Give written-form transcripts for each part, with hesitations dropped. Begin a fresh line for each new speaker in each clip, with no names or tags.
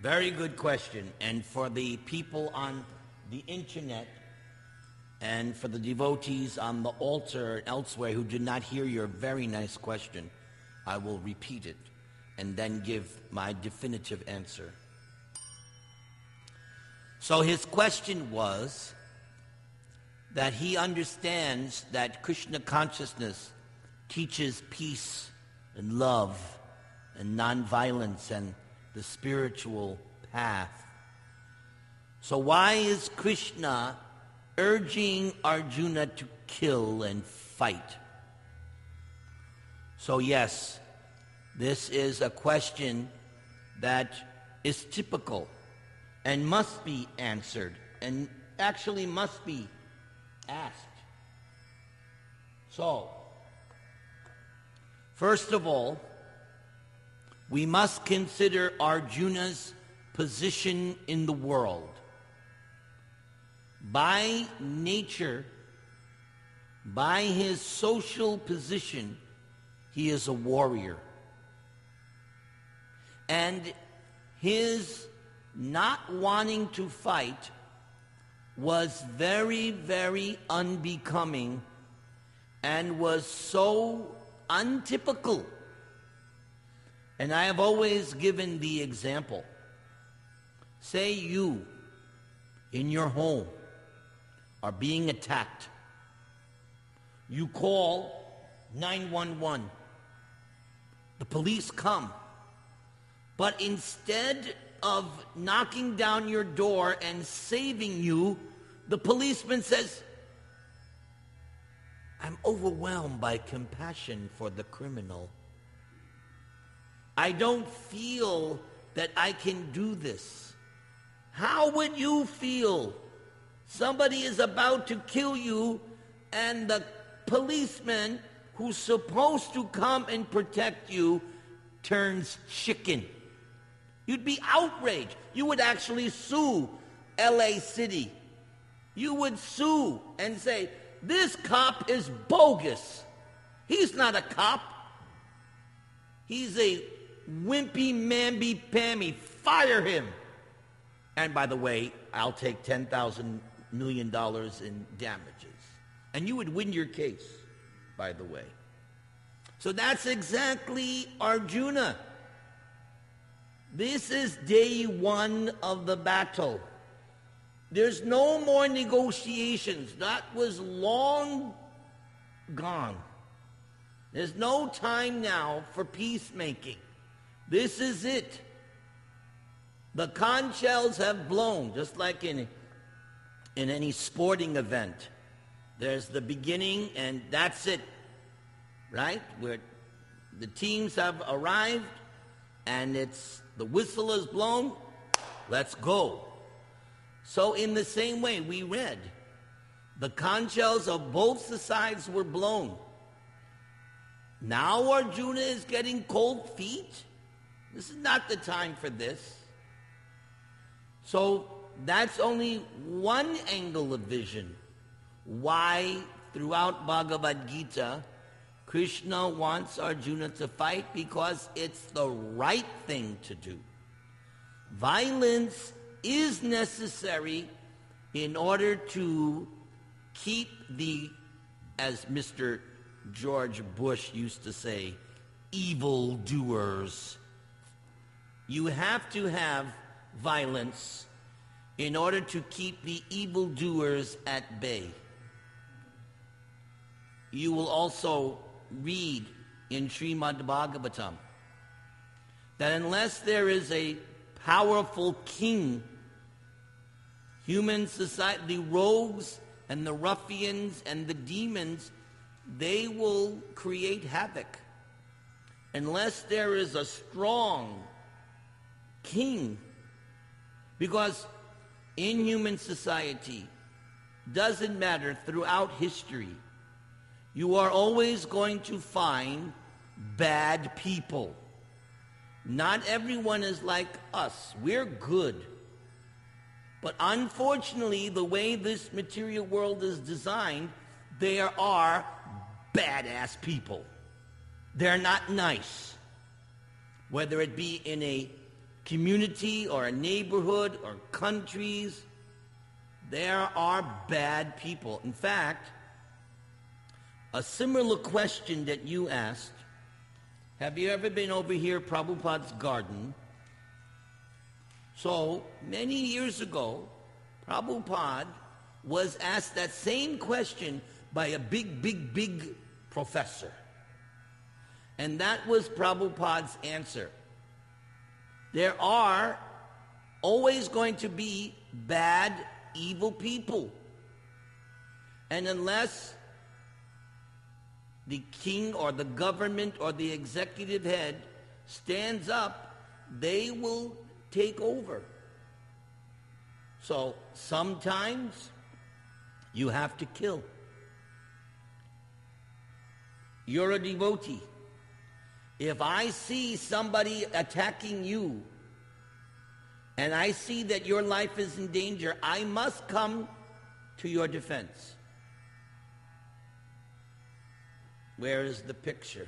Very good question. And for the people on the internet and for the devotees on the altar and elsewhere who did not hear your very nice question, I will repeat it and then give my definitive answer. So his question was that he understands that Krishna consciousness teaches peace and love and nonviolence and the spiritual path. So why is Krishna urging Arjuna to kill and fight? So yes, this is a question that is typical and must be answered and actually must be asked. So, first of all, we must consider Arjuna's position in the world. By nature, by his social position, he is a warrior. And his not wanting to fight was very, very unbecoming and was so untypical. And I have always given the example. Say you, in your home, are being attacked. You call 911. The police come. But instead of knocking down your door and saving you, the policeman says, I'm overwhelmed by compassion for the criminal. I don't feel that I can do this. How would you feel? Somebody is about to kill you, and the policeman who's supposed to come and protect you turns chicken. You'd be outraged. You would actually sue LA City. You would sue and say, this cop is bogus. He's not a cop. He's a wimpy, mamby-pamby. Fire him. And by the way, I'll take $10,000 million in damages. And you would win your case, by the way. So that's exactly Arjuna. This is day one of the battle. There's no more negotiations. That was long gone. There's no time now for peacemaking. This is it. The conch shells have blown, just like in any sporting event. There's the beginning, and that's it, right? Where the teams have arrived, and the whistle is blown. Let's go. So in the same way, we read, the conch shells of both sides were blown. Now Arjuna is getting cold feet. This is not the time for this. So that's only one angle of vision. Why, throughout Bhagavad Gita, Krishna wants Arjuna to fight, because it's the right thing to do. Violence is necessary in order to keep the, as Mr. George Bush used to say, evildoers. You have to have violence in order to keep the evildoers at bay. You will also read in Srimad Bhagavatam that unless there is a powerful king, human society, the rogues and the ruffians and the demons, they will create havoc. Unless there is a strong king, because in human society, doesn't matter, throughout history, you are always going to find bad people. Not everyone is like us. We're good. But unfortunately, the way this material world is designed, there are badass people. They're not nice. Whether it be in a community or a neighborhood or countries, there are bad people. In fact, a similar question that you asked, have you ever been over here, Prabhupada's garden? So, many years ago, Prabhupada was asked that same question by a big professor. And that was Prabhupada's answer. There are always going to be bad, evil people. And unless the king or the government or the executive head stands up, they will take over. So sometimes you have to kill. You're a devotee. If I see somebody attacking you and I see that your life is in danger, I must come to your defense. Where is the picture?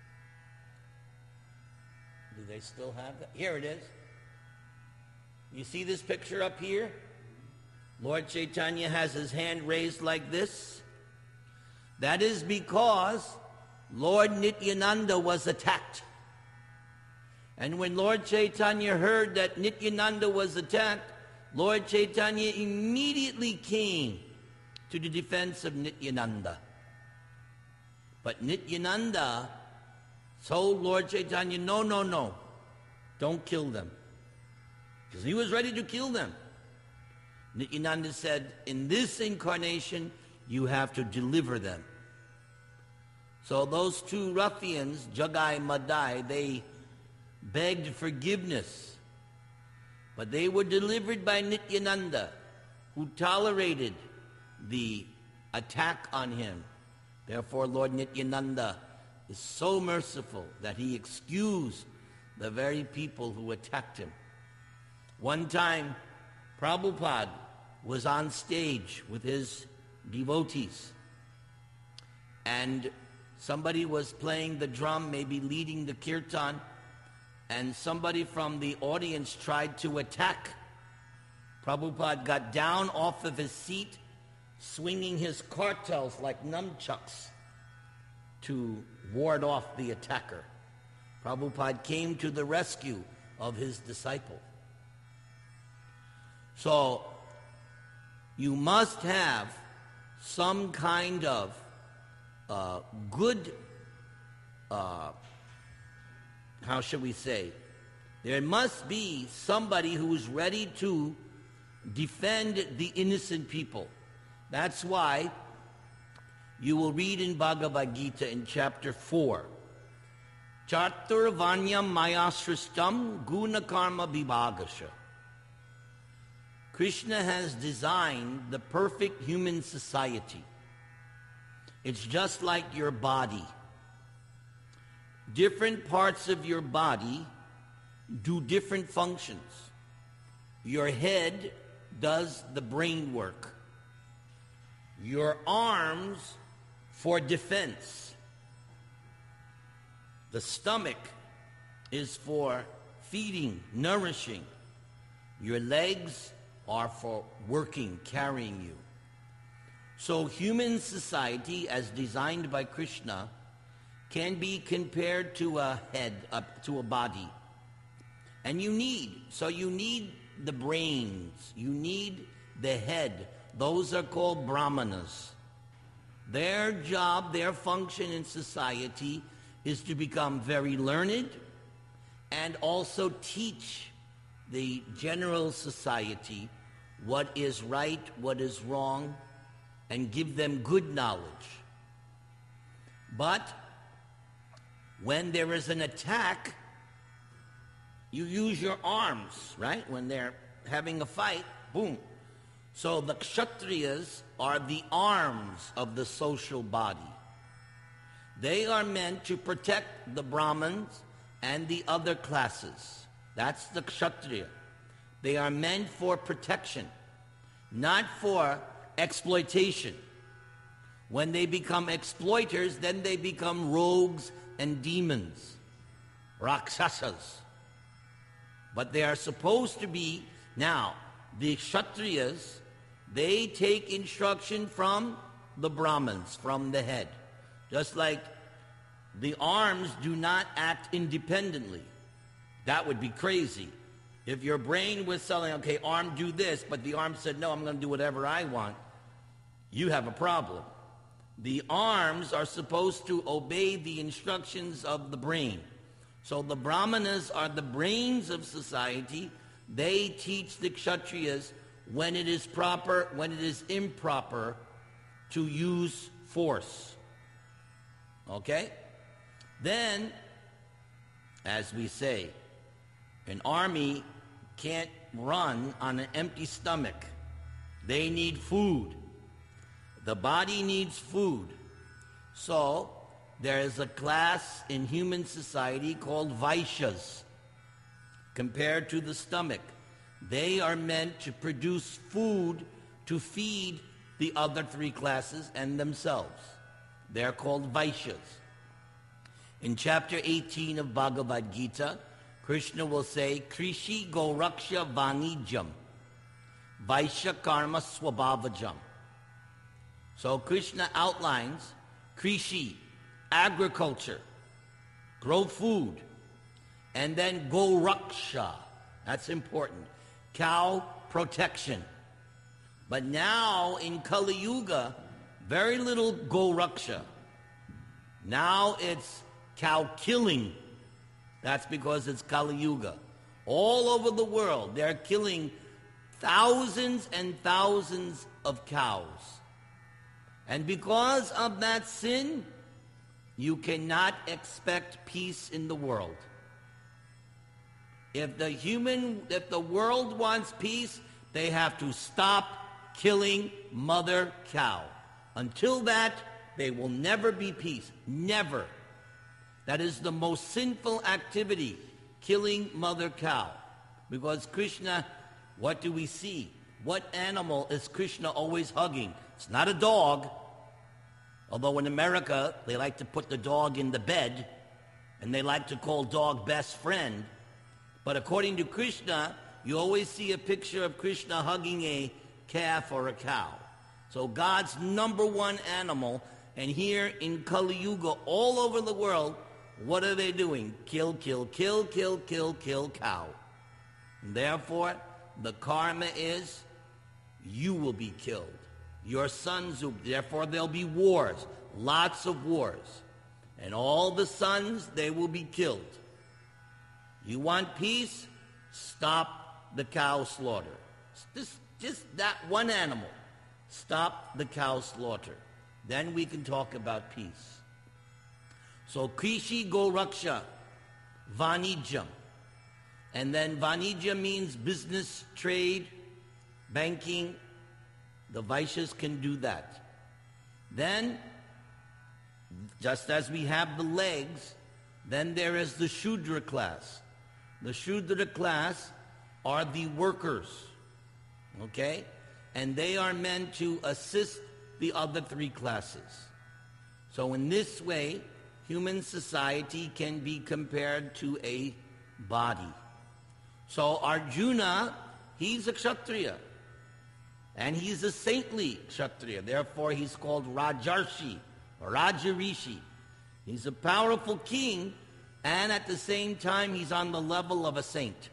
Do they still have that? Here it is. You see this picture up here? Lord Chaitanya has his hand raised like this. That is because Lord Nityananda was attacked. And when Lord Chaitanya heard that Nityananda was attacked, Lord Chaitanya immediately came to the defense of Nityananda. But Nityananda told Lord Chaitanya, no, don't kill them. Because he was ready to kill them. Nityananda said, in this incarnation, you have to deliver them. So those two ruffians, Jagai Madai, they begged forgiveness. But they were delivered by Nityananda, who tolerated the attack on him. Therefore, Lord Nityananda is so merciful that he excused the very people who attacked him. One time, Prabhupada was on stage with his devotees, and somebody was playing the drum, maybe leading the kirtan, and somebody from the audience tried to attack. Prabhupada got down off of his seat, swinging his kartals like nunchucks to ward off the attacker. Prabhupada came to the rescue of his disciple. So, you must have some kind of good, how should we say? There must be somebody who is ready to defend the innocent people. That's why you will read in Bhagavad Gita in chapter 4, Chaturvanyam mayasristam guna karma vibhagasha. Krishna has designed the perfect human society. It's just like your body. Different parts of your body do different functions. Your head does the brain work. Your arms for defense. The stomach is for feeding, nourishing. Your legs are for working, carrying you. So human society, as designed by Krishna, can be compared to a head, to a body. And you need the brains, you need the head. Those are called brahmanas. Their job, their function in society is to become very learned and also teach the general society what is right, what is wrong, and give them good knowledge. But when there is an attack, you use your arms, right? When they're having a fight, boom. So the Kshatriyas are the arms of the social body. They are meant to protect the Brahmins and the other classes. That's the Kshatriya. They are meant for protection, not for exploitation. When they become exploiters, then they become rogues and demons, rakshasas. But they are supposed to be, now, the Kshatriyas, they take instruction from the Brahmins, from the head. Just like the arms do not act independently. That would be crazy. If your brain was telling, okay, arm, do this, but the arm said, no, I'm going to do whatever I want, you have a problem. The arms are supposed to obey the instructions of the brain. So the Brahmanas are the brains of society. They teach the Kshatriyas when it is proper, when it is improper to use force. Okay? Then, as we say, an army can't run on an empty stomach. They need food. The body needs food. So, there is a class in human society called Vaishyas, compared to the stomach. They are meant to produce food to feed the other three classes and themselves. They're called Vaishyas. In chapter 18 of Bhagavad Gita, Krishna will say, Krishi Goraksha Vanijam, Vaishya Karma Swabhavajam. So Krishna outlines Krishi, agriculture, grow food, and then Goraksha, that's important, cow protection. But now in Kali Yuga, very little Goraksha. Now it's cow killing. That's because it's Kali Yuga. All over the world, they're killing thousands and thousands of cows. And because of that sin, you cannot expect peace in the world. If the world wants peace, they have to stop killing mother cow. Until that, there will never be peace. Never. That is the most sinful activity, killing mother cow. Because Krishna, what do we see? What animal is Krishna always hugging? It's not a dog. Although in America, they like to put the dog in the bed, and they like to call dog best friend. But according to Krishna, you always see a picture of Krishna hugging a calf or a cow. So God's number one animal, and here in Kali Yuga, all over the world, what are they doing? Kill, kill, kill, kill, kill, kill cow. And therefore, the karma is, you will be killed. Your sons, therefore there'll be wars, lots of wars. And all the sons, they will be killed. You want peace? Stop the cow slaughter. Just that one animal. Stop the cow slaughter. Then we can talk about peace. So Krishi Goraksha, Vanijam. And then Vanija means business, trade, banking. The Vaishyas can do that. Then, just as we have the legs, then there is the Shudra class. The Shudra class are the workers, okay? And they are meant to assist the other three classes. So in this way, human society can be compared to a body. So Arjuna, he's a Kshatriya. And he's a saintly Kshatriya. Therefore, he's called Rajarshi, or Rajarishi. He's a powerful king, and at the same time, he's on the level of a saint.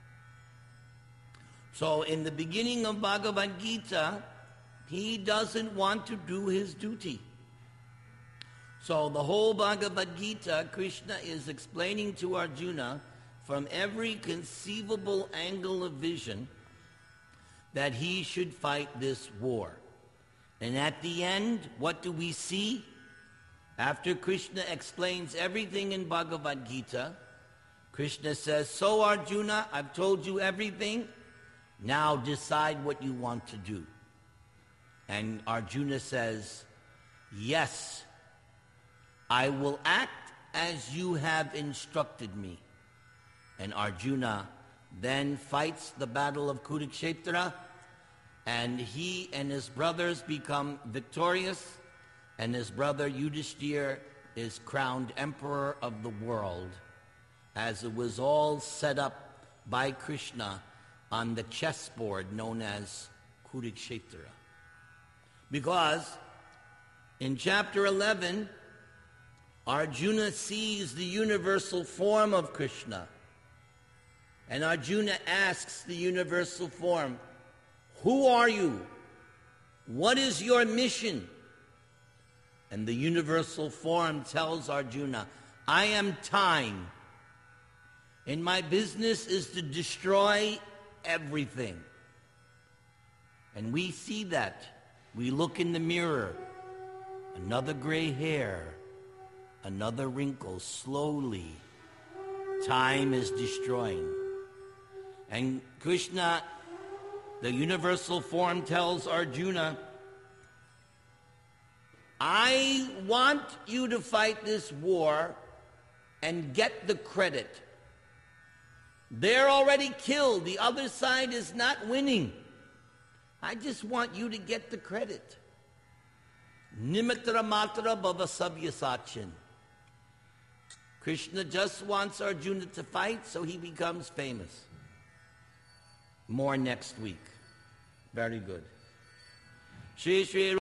So in the beginning of Bhagavad Gita, he doesn't want to do his duty. So the whole Bhagavad Gita, Krishna is explaining to Arjuna from every conceivable angle of vision that he should fight this war. And at the end, what do we see? After Krishna explains everything in Bhagavad Gita, Krishna says, so Arjuna, I've told you everything. Now decide what you want to do. And Arjuna says, yes, I will act as you have instructed me. And Arjuna then fights the battle of Kurukshetra, and he and his brothers become victorious, and his brother Yudhishthira is crowned emperor of the world, as it was all set up by Krishna on the chessboard known as Kurukshetra. Because in chapter 11, Arjuna sees the universal form of Krishna. And Arjuna asks the universal form, "Who are you? What is your mission?" And the universal form tells Arjuna, "I am time, and my business is to destroy everything." And we see that. We look in the mirror, another gray hair, another wrinkle, slowly. Time is destroying. And Krishna, the universal form, tells Arjuna, "I want you to fight this war and get the credit. They're already killed. The other side is not winning. I just want you to get the credit." Nimitra matra bhava savyasachin. Krishna just wants Arjuna to fight so he becomes famous. More next week. Very good. Shri Shri